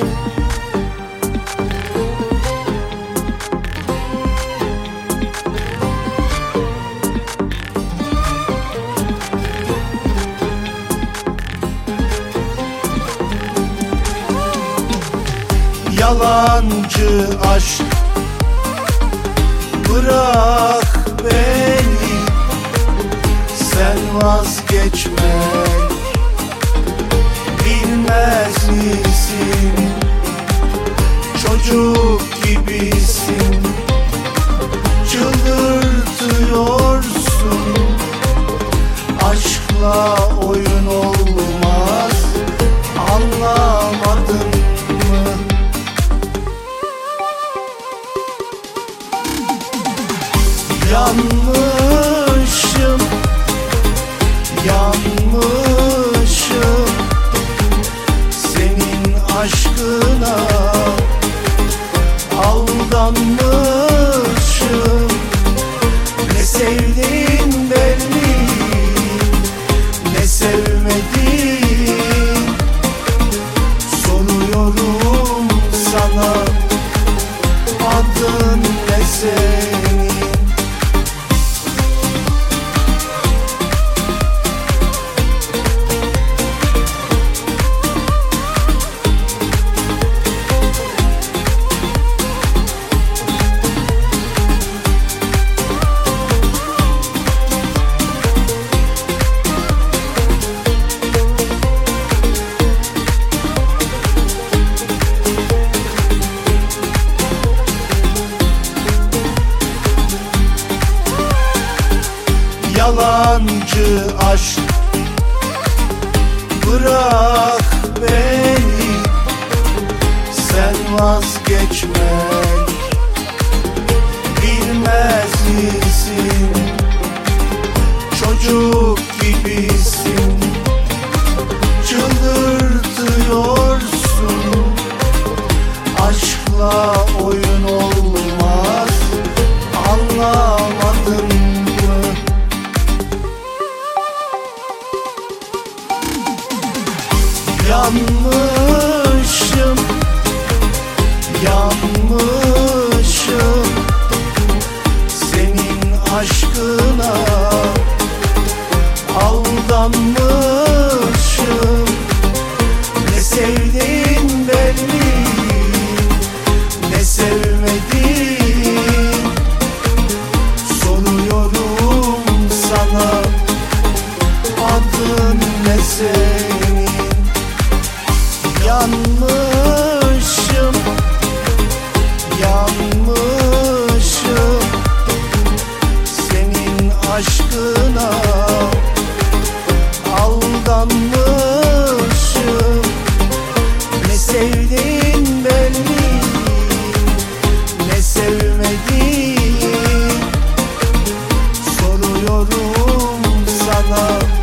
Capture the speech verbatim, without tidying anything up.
Yalancı aşk, bırak beni, sen vazgeçmek bilmez misin? Çocuk gibisin, çıldırtıyorsun. Aşkla oyun olmaz, anlamadın mı? Yanmışım, yanmışım senin aşkına, aldanmışım. Ne sevdin belli, ne sevmedin. Soruyorum sana, adın ne senin? Yalancı aşk, bırak beni, sen vazgeçmek bilmez misin? Çocuk gibisin, çıldırtıyorsun. Aşkla oyun olmaz, anlamadın mı? Yanmışım, yanmışım senin aşkına, aldanmışım. Ne sevdin belli, ne sevmedin. Soruyorum sana, adın ne senin? Yanmışım, yanmışım senin aşkına, aldanmışım. Ne sevdin belli, ne sevmedin. Soruyorum sana,